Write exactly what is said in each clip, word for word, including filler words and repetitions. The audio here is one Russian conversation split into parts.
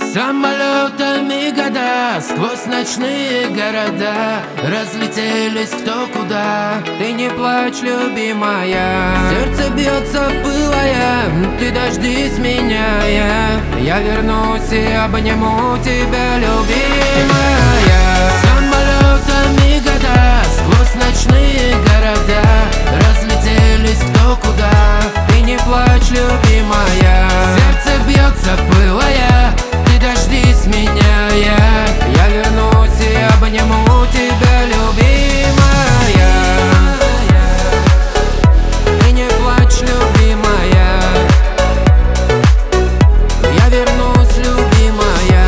Самолетами года сквозь ночные города разлетелись кто куда. Ты не плачь, любимая, Сердце бьется пылая, ты дождись меня, я, я вернусь и обниму тебя, любимая. Самолетами года сквозь ночные города разлетелись кто куда. Ты не плачь, любимая, Сердце бьется пылая, ты дождись меня, я, я вернусь и обниму тебя, любимая. Ты не плачь, любимая, я вернусь, любимая.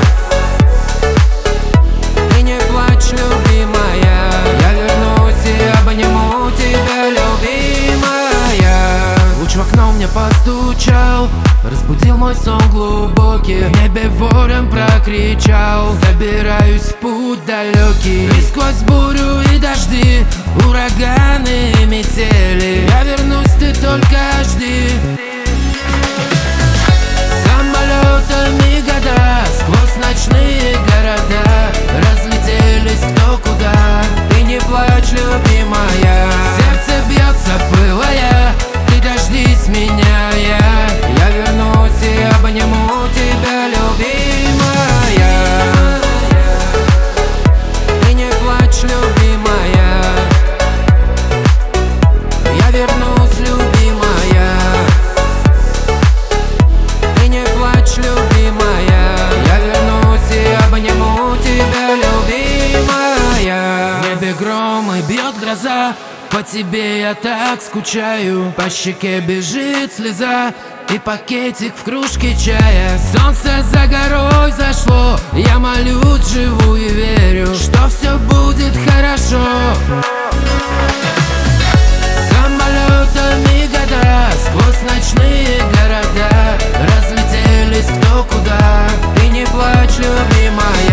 Ты не плачь, любимая, я вернусь и обниму тебя, любимая. Луч в окно мне постучал, разбудил мой сон глубокий. В небе ворон прокричал: забираюсь в путь далекий. И сквозь бурю и дожди, ураганы и метели, я вернусь, ты только жди. Самолетами года сквозь ночные города разлетелись кто куда. Ты не плачь, любимая, Сердце бьется пылая, ты дождись меня, я, я вернусь и обниму тебя, любимая. Ты не плачь, любимая, я вернусь, любимая. Ты не плачь, любимая, я вернусь и обниму тебя, любимая. В небе гром и бьет гроза, по тебе я так скучаю. По щеке бежит слеза и пакетик в кружке чая. Солнце за горой зашло, я молюсь, живу и верю, что все будет хорошо. Самолетами года сквозь ночные города разлетелись кто куда. Ты не плачь, любимая,